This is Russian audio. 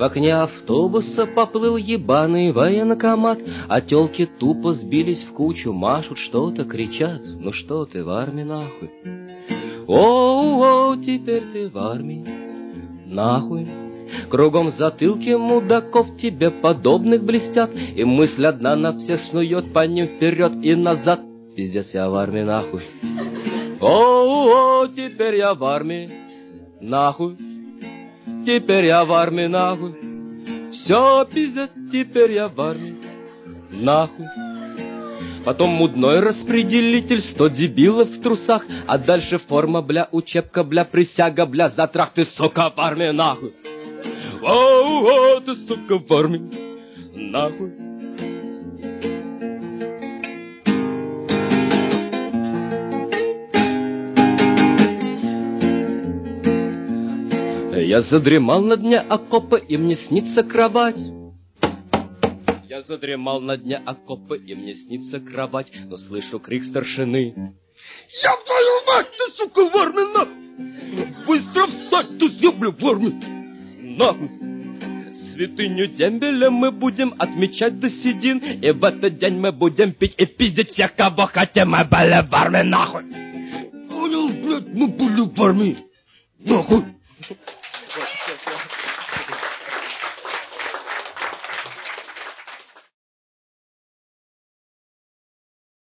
окне автобуса поплыл ебаный военкомат, а тёлки тупо сбились в кучу, машут, что-то кричат. Ну что ты в армии нахуй? О, теперь ты в армии нахуй. Кругом затылки мудаков тебе подобных блестят, и мысль одна на всех снует по ним вперед и назад. Пиздец, я в армии нахуй. О, теперь я в армии нахуй. Теперь я в армии нахуй. Все, пиздец, теперь я в армии нахуй. Потом мудной распределитель, 100 дебилов в трусах, а дальше форма, бля, учебка, бля, присяга, бля, затрах, ты, сука, в армии нахуй. О, ты, сука, в армии нахуй. Я задремал на дне окопа, и мне снится кровать. Я задремал на дне окопа, и мне снится кровать, но слышу крик старшины. Я в твою мать, ты, сука, в армии, нахуй! Быстро встать, ты съебля в армии, нахуй! Святыню дембеля мы будем отмечать до седин, и в этот день мы будем пить и пиздить всех, кого хотим, мы были в армии, нахуй! Понял, блядь, мы были в армии, нахуй!